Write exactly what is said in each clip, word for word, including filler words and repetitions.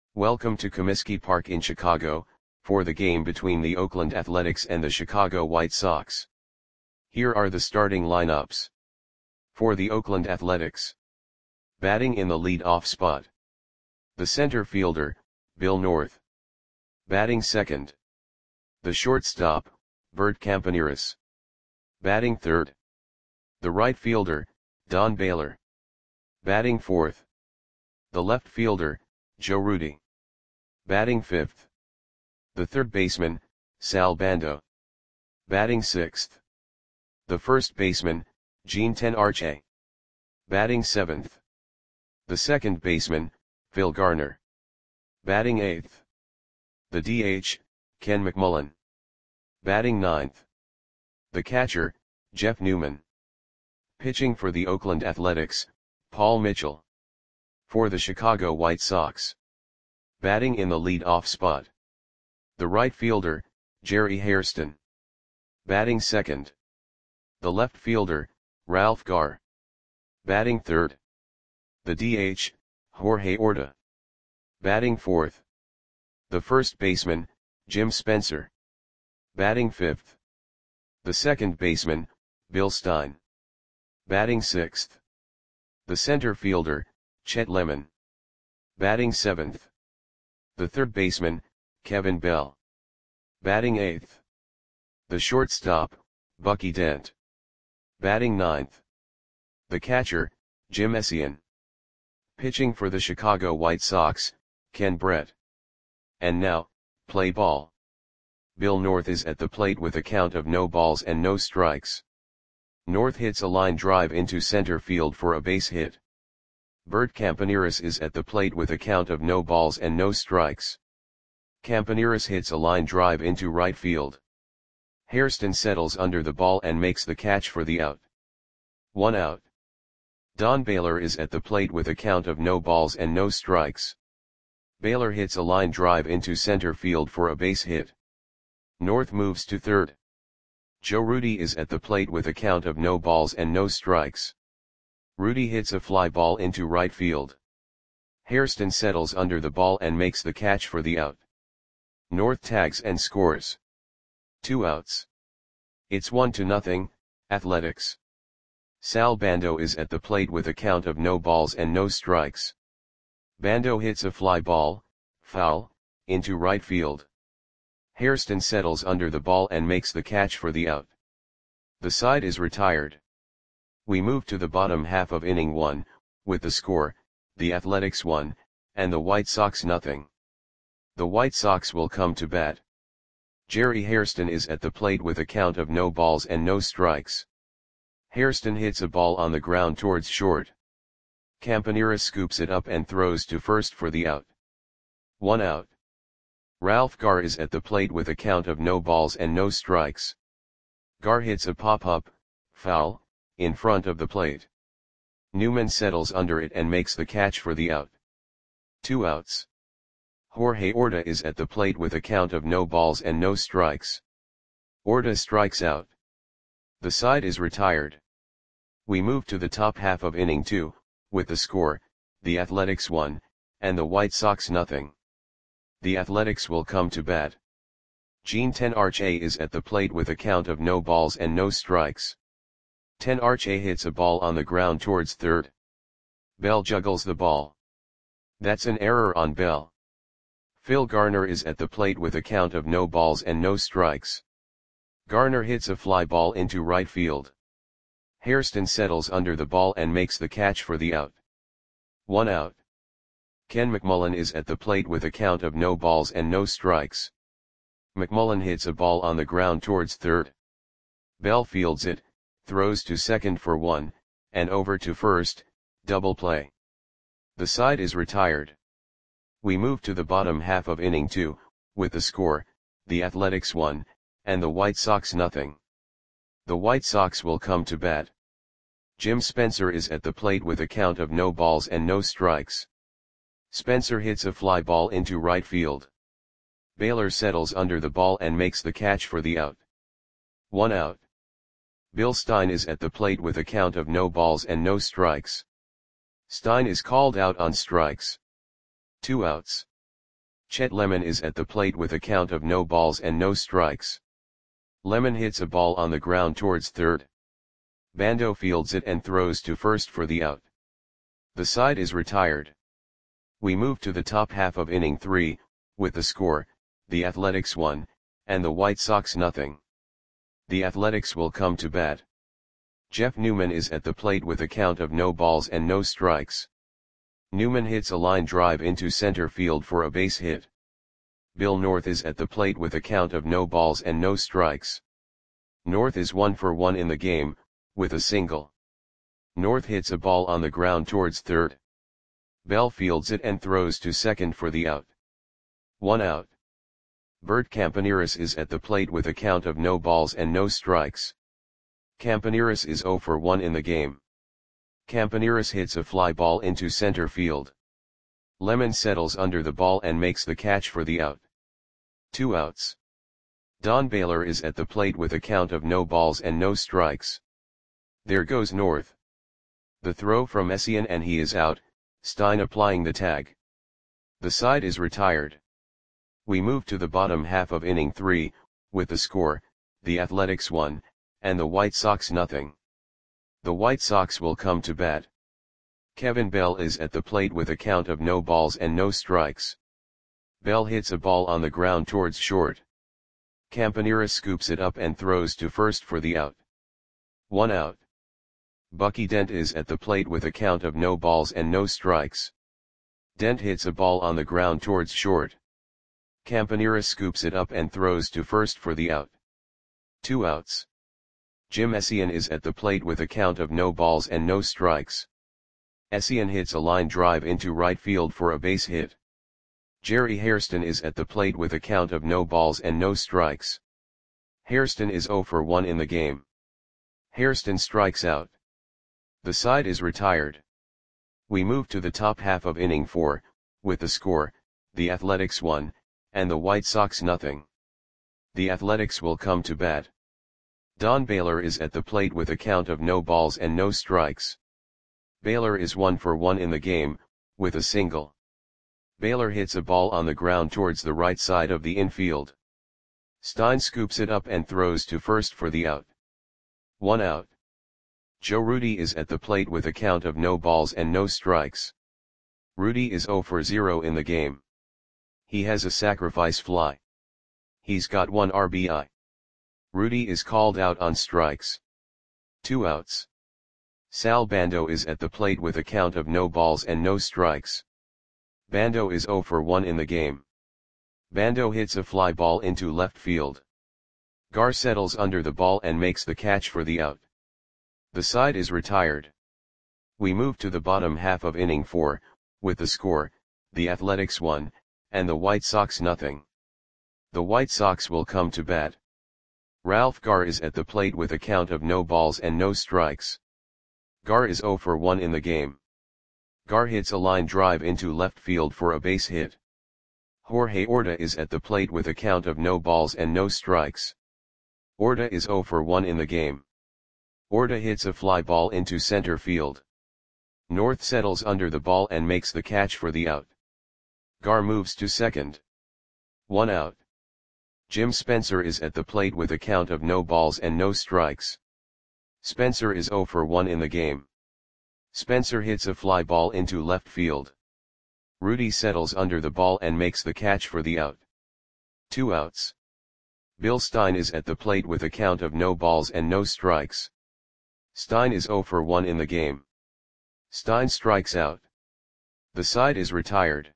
Welcome to Comiskey Park in Chicago, for the game between the Oakland Athletics and the Chicago White Sox. Here are the starting lineups. For the Oakland Athletics. Batting in the lead-off spot. The center fielder, Bill North. Batting second. The shortstop, Bert Campaneris. Batting third. The right fielder, Don Baylor. Batting fourth. The left fielder, Joe Rudi. Batting fifth. The third baseman, Sal Bando. Batting sixth. The first baseman, Gene Tenarche. Batting seventh. The second baseman, Phil Garner. Batting eighth. The D H, Ken McMullen. Batting ninth. The catcher, Jeff Newman. Pitching for the Oakland Athletics, Paul Mitchell. For the Chicago White Sox. Batting in the lead-off spot. The right fielder, Jerry Hairston. Batting second. The left fielder, Ralph Garr. Batting third. The D H, Jorge Orta. Batting fourth. The first baseman, Jim Spencer. Batting fifth. The second baseman, Bill Stein. Batting sixth. The center fielder, Chet Lemon. Batting seventh. The third baseman, Kevin Bell. Batting eighth. The shortstop, Bucky Dent. Batting ninth. The catcher, Jim Essien. Pitching for the Chicago White Sox, Ken Brett. And now, play ball. Bill North is at the plate with a count of no balls and no strikes. North hits a line drive into center field for a base hit. Bert Campaneris is at the plate with a count of no balls and no strikes. Campaneris hits a line drive into right field. Hairston settles under the ball and makes the catch for the out. One out. Don Baylor is at the plate with a count of no balls and no strikes. Baylor hits a line drive into center field for a base hit. North moves to third. Joe Rudi is at the plate with a count of no balls and no strikes. Rudi hits a fly ball into right field. Hairston settles under the ball and makes the catch for the out. North tags and scores. Two outs. It's one to nothing, Athletics. Sal Bando is at the plate with a count of no balls and no strikes. Bando hits a fly ball, foul, into right field. Hairston settles under the ball and makes the catch for the out. The side is retired. We move to the bottom half of inning one, with the score, the Athletics one, and the White Sox nothing. The White Sox will come to bat. Jerry Hairston is at the plate with a count of no balls and no strikes. Hairston hits a ball on the ground towards short. Campaneris scoops it up and throws to first for the out. One out. Ralph Garr is at the plate with a count of no balls and no strikes. Garr hits a pop-up, foul, in front of the plate. Newman settles under it and makes the catch for the out. Two outs. Jorge Orta is at the plate with a count of no balls and no strikes. Orta strikes out. The side is retired. We move to the top half of inning two, with the score, the Athletics one, and the White Sox nothing. The Athletics will come to bat. Gene Tenarche is at the plate with a count of no balls and no strikes. Tenarche hits a ball on the ground towards third. Bell juggles the ball. That's an error on Bell. Phil Garner is at the plate with a count of no balls and no strikes. Garner hits a fly ball into right field. Hairston settles under the ball and makes the catch for the out. One out. Ken McMullen is at the plate with a count of no balls and no strikes. McMullen hits a ball on the ground towards third. Bell fields it, throws to second for one, and over to first, double play. The side is retired. We move to the bottom half of inning two, with the score, the Athletics one, and the White Sox nothing. The White Sox will come to bat. Jim Spencer is at the plate with a count of no balls and no strikes. Spencer hits a fly ball into right field. Baylor settles under the ball and makes the catch for the out. One out. Bill Stein is at the plate with a count of no balls and no strikes. Stein is called out on strikes. Two outs. Chet Lemon is at the plate with a count of no balls and no strikes. Lemon hits a ball on the ground towards third. Bando fields it and throws to first for the out. The side is retired. We move to the top half of inning three, with the score, the Athletics one, and the White Sox nothing. The Athletics will come to bat. Jeff Newman is at the plate with a count of no balls and no strikes. Newman hits a line drive into center field for a base hit. Bill North is at the plate with a count of no balls and no strikes. North is one for one in the game, with a single. North hits a ball on the ground towards third. Bell fields it and throws to second for the out. One out. Bert Campaneris is at the plate with a count of no balls and no strikes. Campaneris is zero for one in the game. Campaneris hits a fly ball into center field. Lemon settles under the ball and makes the catch for the out. Two outs. Don Baylor is at the plate with a count of no balls and no strikes. There goes North. The throw from Essien and he is out, Stein applying the tag. The side is retired. We move to the bottom half of inning three, with the score, the Athletics one, and the White Sox nothing. The White Sox will come to bat. Kevin Bell is at the plate with a count of no balls and no strikes. Bell hits a ball on the ground towards short. Campaneris scoops it up and throws to first for the out. One out. Bucky Dent is at the plate with a count of no balls and no strikes. Dent hits a ball on the ground towards short. Campaneris scoops it up and throws to first for the out. Two outs. Jim Essien is at the plate with a count of no balls and no strikes. Essien hits a line drive into right field for a base hit. Jerry Hairston is at the plate with a count of no balls and no strikes. Hairston is zero for one in the game. Hairston strikes out. The side is retired. We move to the top half of inning four, with the score, the Athletics one, and the White Sox nothing. The Athletics will come to bat. Don Baylor is at the plate with a count of no balls and no strikes. Baylor is one for one in the game, with a single. Baylor hits a ball on the ground towards the right side of the infield. Stein scoops it up and throws to first for the out. One out. Joe Rudi is at the plate with a count of no balls and no strikes. Rudi is zero for zero in the game. He has a sacrifice fly. He's got one R B I. Rudi is called out on strikes. Two outs. Sal Bando is at the plate with a count of no balls and no strikes. Bando is zero for one in the game. Bando hits a fly ball into left field. Gar settles under the ball and makes the catch for the out. The side is retired. We move to the bottom half of inning four, with the score, the Athletics one, and the White Sox nothing. The White Sox will come to bat. Ralph Gar is at the plate with a count of no balls and no strikes. Gar is zero for one in the game. Gar hits a line drive into left field for a base hit. Jorge Orta is at the plate with a count of no balls and no strikes. Orta is zero for one in the game. Orta hits a fly ball into center field. North settles under the ball and makes the catch for the out. Gar moves to second. One out. Jim Spencer is at the plate with a count of no balls and no strikes. Spencer is zero for one in the game. Spencer hits a fly ball into left field. Rudi settles under the ball and makes the catch for the out. Two outs. Bill Stein is at the plate with a count of no balls and no strikes. Stein is zero for one in the game. Stein strikes out. The side is retired.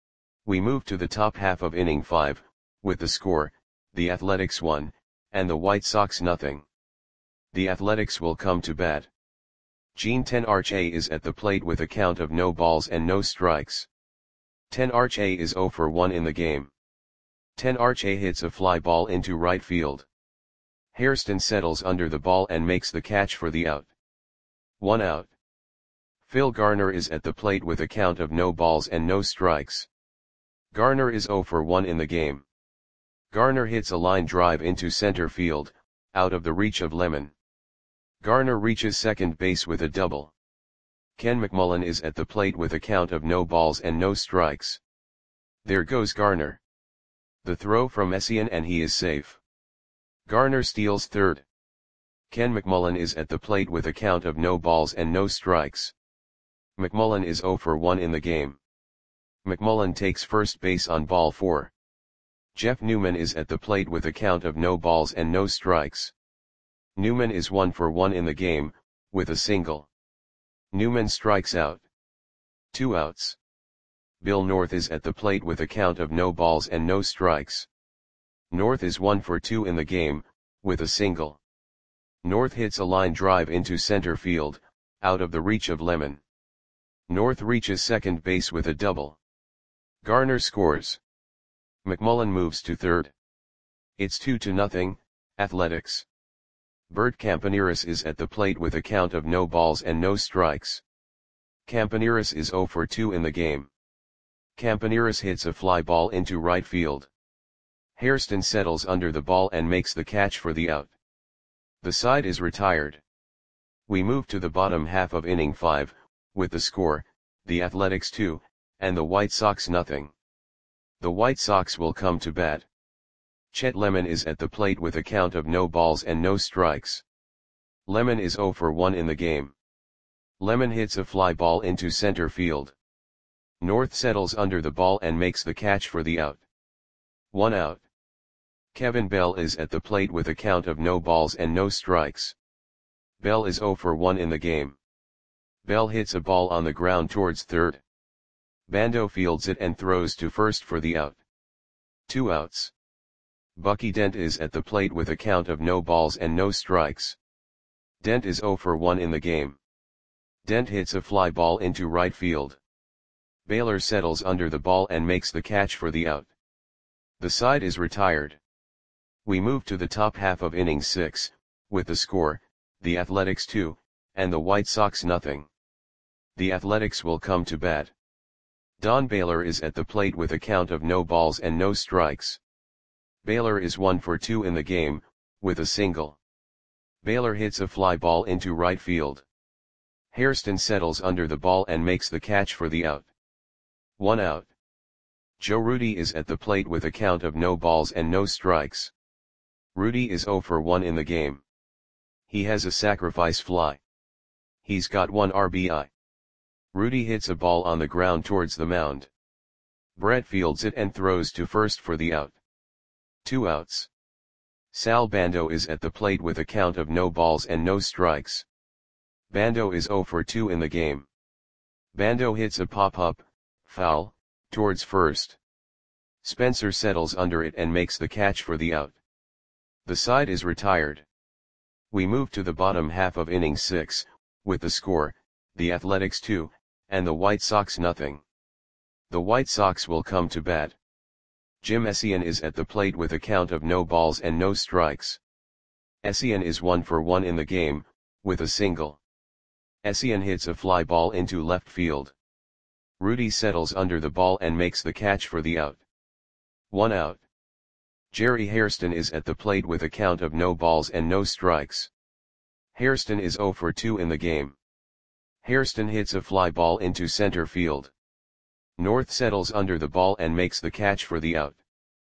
We move to the top half of inning five, with the score, the Athletics one, and the White Sox nothing. The Athletics will come to bat. Gene Tenarche is at the plate with a count of no balls and no strikes. Tenarche is zero for one in the game. Tenarche hits a fly ball into right field. Hairston settles under the ball and makes the catch for the out. One out. Phil Garner is at the plate with a count of no balls and no strikes. Garner is zero for one in the game. Garner hits a line drive into center field, out of the reach of Lemon. Garner reaches second base with a double. Ken McMullen is at the plate with a count of no balls and no strikes. There goes Garner. The throw from Essien and he is safe. Garner steals third. Ken McMullen is at the plate with a count of no balls and no strikes. McMullen is zero for one in the game. McMullen takes first base on ball four. Jeff Newman is at the plate with a count of no balls and no strikes. Newman is one for one in the game, with a single. Newman strikes out. Two outs. Bill North is at the plate with a count of no balls and no strikes. North is one for two in the game, with a single. North hits a line drive into center field, out of the reach of Lemon. North reaches second base with a double. Garner scores. McMullen moves to third. It's two to nothing, Athletics. Bert Campaneris is at the plate with a count of no balls and no strikes. Campaneris is zero for two in the game. Campaneris hits a fly ball into right field. Hairston settles under the ball and makes the catch for the out. The side is retired. We move to the bottom half of inning five, with the score, the Athletics two, and the White Sox nothing. The White Sox will come to bat. Chet Lemon is at the plate with a count of no balls and no strikes. Lemon is zero for one in the game. Lemon hits a fly ball into center field. North settles under the ball and makes the catch for the out. One out. Kevin Bell is at the plate with a count of no balls and no strikes. Bell is zero for one in the game. Bell hits a ball on the ground towards third. Bando fields it and throws to first for the out. Two outs. Bucky Dent is at the plate with a count of no balls and no strikes. Dent is zero for one in the game. Dent hits a fly ball into right field. Baylor settles under the ball and makes the catch for the out. The side is retired. We move to the top half of inning six, with the score, the Athletics two, and the White Sox nothing. The Athletics will come to bat. Don Baylor is at the plate with a count of no balls and no strikes. Baylor is one for two in the game, with a single. Baylor hits a fly ball into right field. Hairston settles under the ball and makes the catch for the out. One out. Joe Rudi is at the plate with a count of no balls and no strikes. Rudi is zero for one in the game. He has a sacrifice fly. He's got one R B I. Rudi hits a ball on the ground towards the mound. Brett fields it and throws to first for the out. Two outs. Sal Bando is at the plate with a count of no balls and no strikes. Bando is zero for two in the game. Bando hits a pop-up, foul, towards first. Spencer settles under it and makes the catch for the out. The side is retired. We move to the bottom half of inning six, with the score, the Athletics two, and the White Sox nothing. The White Sox will come to bat. Jim Essien is at the plate with a count of no balls and no strikes. Essien is one for one in the game, with a single. Essien hits a fly ball into left field. Rudi settles under the ball and makes the catch for the out. One out. Jerry Hairston is at the plate with a count of no balls and no strikes. Hairston is zero for two in the game. Hairston hits a fly ball into center field. North settles under the ball and makes the catch for the out.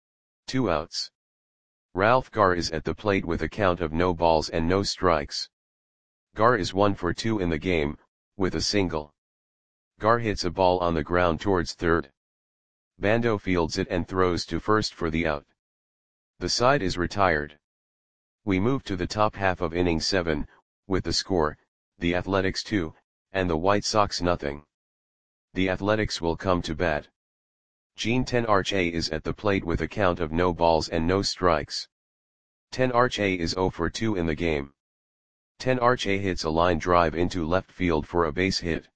Two outs. Ralph Garr is at the plate with a count of no balls and no strikes. Garr is one for two in the game, with a single. Garr hits a ball on the ground towards third. Bando fields it and throws to first for the out. The side is retired. We move to the top half of inning seven, with the score, the Athletics two, and the White Sox nothing. The Athletics will come to bat. Gene Tenarche is at the plate with a count of no balls and no strikes. Tenarche is zero for two in the game. Tenarche hits a line drive into left field for a base hit.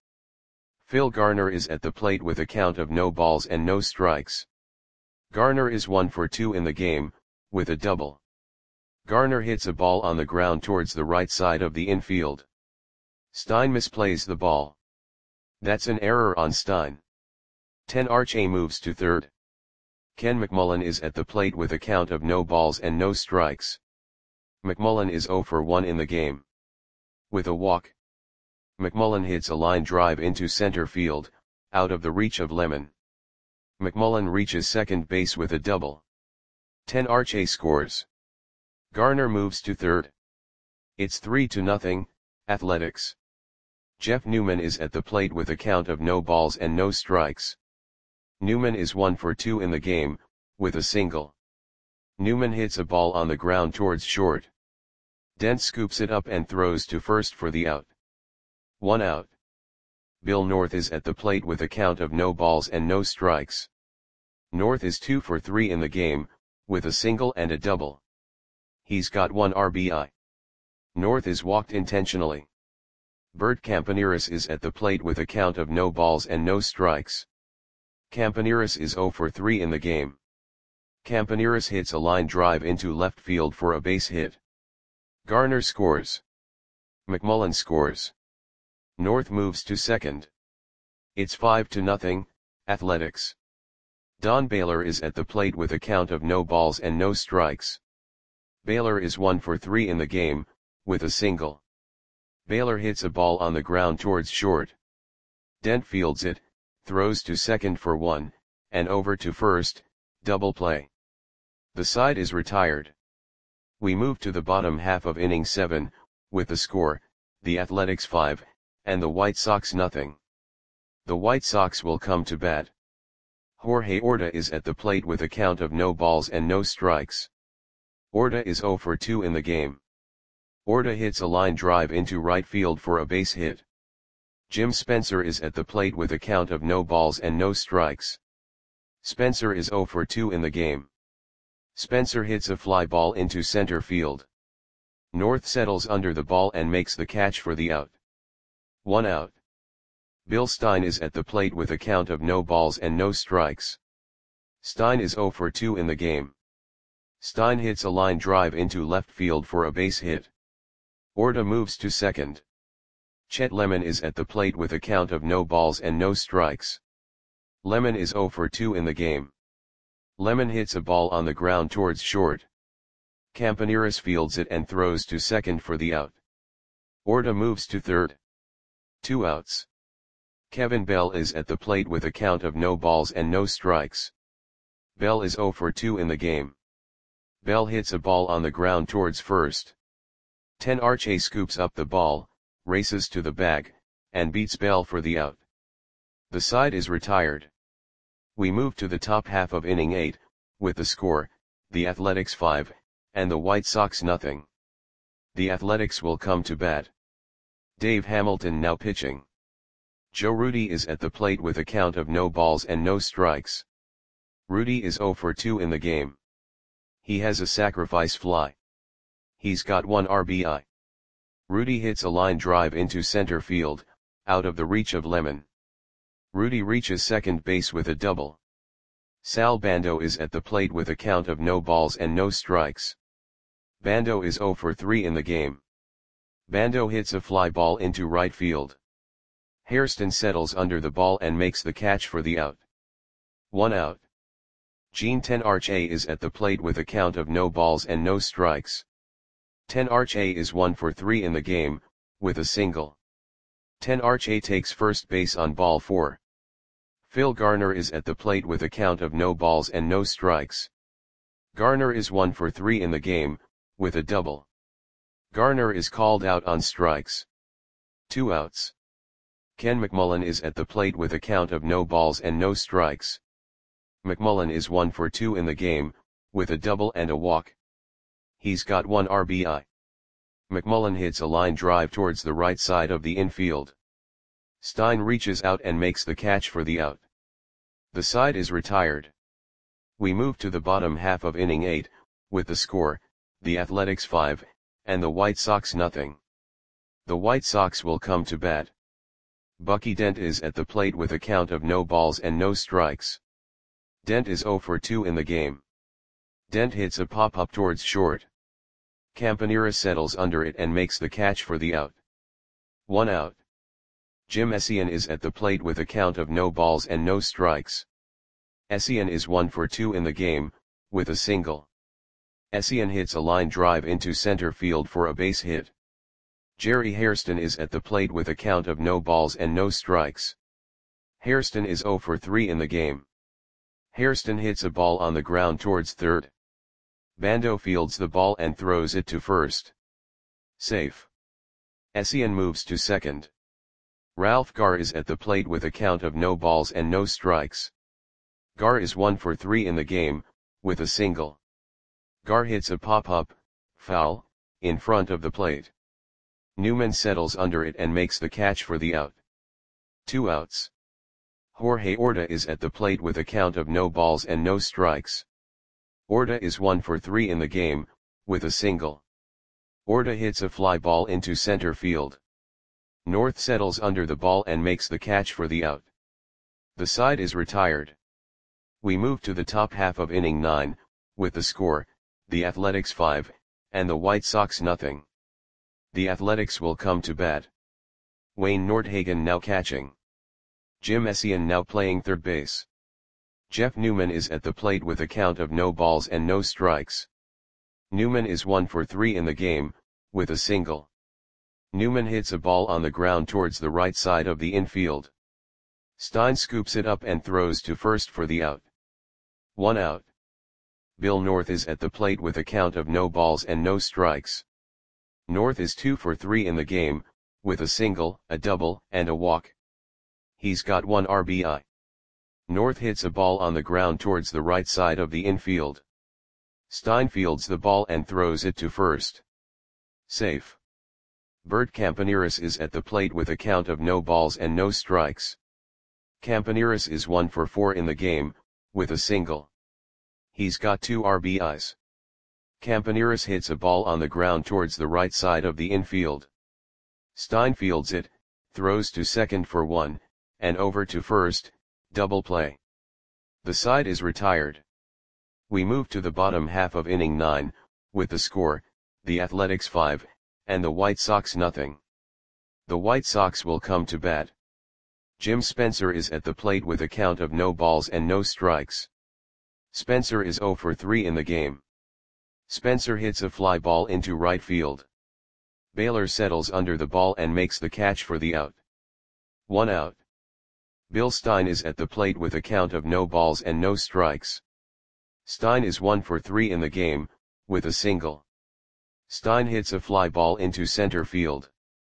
Phil Garner is at the plate with a count of no balls and no strikes. Garner is one for two in the game, with a double. Garner hits a ball on the ground towards the right side of the infield. Stein misplays the ball. That's an error on Stein. Tenarche moves to third. Ken McMullen is at the plate with a count of no balls and no strikes. McMullen is zero for one in the game. With a walk. McMullen hits a line drive into center field, out of the reach of Lemon. McMullen reaches second base with a double. ten Arche scores. Garner moves to third. It's three to nothing, Athletics. Jeff Newman is at the plate with a count of no balls and no strikes. Newman is one for two in the game, with a single. Newman hits a ball on the ground towards short. Dent scoops it up and throws to first for the out. One out. Bill North is at the plate with a count of no balls and no strikes. North is two for three in the game, with a single and a double. He's got one R B I. North is walked intentionally. Bert Campaneris is at the plate with a count of no balls and no strikes. Campaneris is zero for three in the game. Campaneris hits a line drive into left field for a base hit. Garner scores. McMullen scores. North moves to second. It's five to nothing, Athletics. Don Baylor is at the plate with a count of no balls and no strikes. Baylor is one for three in the game, with a single. Baylor hits a ball on the ground towards short. Dent fields it, throws to second for one, and over to first, double play. The side is retired. We move to the bottom half of inning seven, with the score, the Athletics five, and the White Sox nothing. The White Sox will come to bat. Jorge Orta is at the plate with a count of no balls and no strikes. Orta is zero for two in the game. Orta hits a line drive into right field for a base hit. Jim Spencer is at the plate with a count of no balls and no strikes. Spencer is zero for two in the game. Spencer hits a fly ball into center field. North settles under the ball and makes the catch for the out. One out. Bill Stein is at the plate with a count of no balls and no strikes. Stein is zero for two in the game. Stein hits a line drive into left field for a base hit. Orta moves to second. Chet Lemon is at the plate with a count of no balls and no strikes. Lemon is zero for two in the game. Lemon hits a ball on the ground towards short. Campaneris fields it and throws to second for the out. Orta moves to third. Two outs. Kevin Bell is at the plate with a count of no balls and no strikes. Bell is zero for two in the game. Bell hits a ball on the ground towards first. ten Arche scoops up the ball, races to the bag, and beats Bell for the out. The side is retired. We move to the top half of inning eight, with the score, the Athletics five, and the White Sox nothing. The Athletics will come to bat. Dave Hamilton now pitching. Joe Rudi is at the plate with a count of no balls and no strikes. Rudi is zero for two in the game. He has a sacrifice fly. He's got one R B I. Rudi hits a line drive into center field, out of the reach of Lemon. Rudi reaches second base with a double. Sal Bando is at the plate with a count of no balls and no strikes. Bando is zero for three in the game. Bando hits a fly ball into right field. Hairston settles under the ball and makes the catch for the out. One out. Gene ten Arche is at the plate with a count of no balls and no strikes. ten Arche is one for three in the game, with a single. ten Arche takes first base on ball four. Phil Garner is at the plate with a count of no balls and no strikes. Garner is one for three in the game, with a double. Garner is called out on strikes. Two outs. Ken McMullen is at the plate with a count of no balls and no strikes. McMullen is one for two in the game, with a double and a walk. He's got one R B I. McMullen hits a line drive towards the right side of the infield. Stein reaches out and makes the catch for the out. The side is retired. We move to the bottom half of inning eight, with the score, the Athletics five, and the White Sox nothing. The White Sox will come to bat. Bucky Dent is at the plate with a count of no balls and no strikes. Dent is zero for two in the game. Dent hits a pop-up towards short. Campanera settles under it and makes the catch for the out. One out. Jim Essien is at the plate with a count of no balls and no strikes. Essien is one for two in the game, with a single. Essien hits a line drive into center field for a base hit. Jerry Hairston is at the plate with a count of no balls and no strikes. Hairston is zero for three in the game. Hairston hits a ball on the ground towards third. Bando fields the ball and throws it to first. Safe. Essien moves to second. Ralph Garr is at the plate with a count of no balls and no strikes. Garr is one for three in the game, with a single. Garr hits a pop-up, foul, in front of the plate. Newman settles under it and makes the catch for the out. Two outs. Jorge Orta is at the plate with a count of no balls and no strikes. Orta is one for three in the game, with a single. Orta hits a fly ball into center field. North settles under the ball and makes the catch for the out. The side is retired. We move to the top half of inning nine, with the score, the Athletics five, and the White Sox nothing. The Athletics will come to bat. Wayne Nordhagen now catching. Jim Essien now playing third base. Jeff Newman is at the plate with a count of no balls and no strikes. Newman is one for three in the game, with a single. Newman hits a ball on the ground towards the right side of the infield. Stein scoops it up and throws to first for the out. One out. Bill North is at the plate with a count of no balls and no strikes. North is two for three in the game, with a single, a double, and a walk. He's got one R B I. North hits a ball on the ground towards the right side of the infield. Stein fields the ball and throws it to first. Safe. Bert Campaneris is at the plate with a count of no balls and no strikes. Campaneris is one for four in the game, with a single. He's got two R B Is. Campaneris hits a ball on the ground towards the right side of the infield. Stein fields it, throws to second for one, and over to first, double play. The side is retired. We move to the bottom half of inning nine, with the score, the Athletics five, and the White Sox nothing. The White Sox will come to bat. Jim Spencer is at the plate with a count of no balls and no strikes. Spencer is zero for three in the game. Spencer hits a fly ball into right field. Baylor settles under the ball and makes the catch for the out. One out. Bill Stein is at the plate with a count of no balls and no strikes. Stein is one for three in the game, with a single. Stein hits a fly ball into center field.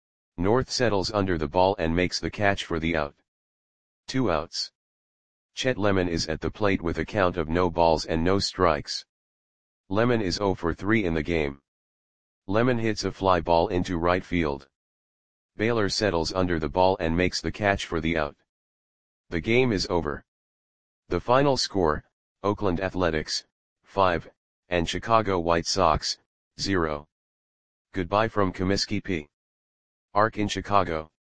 North settles under the ball and makes the catch for the out. Two outs. Chet Lemon is at the plate with a count of no balls and no strikes. Lemon is zero for three in the game. Lemon hits a fly ball into right field. Baylor settles under the ball and makes the catch for the out. The game is over. The final score, Oakland Athletics, five, and Chicago White Sox, zero. Goodbye from Comiskey P. Arc in Chicago.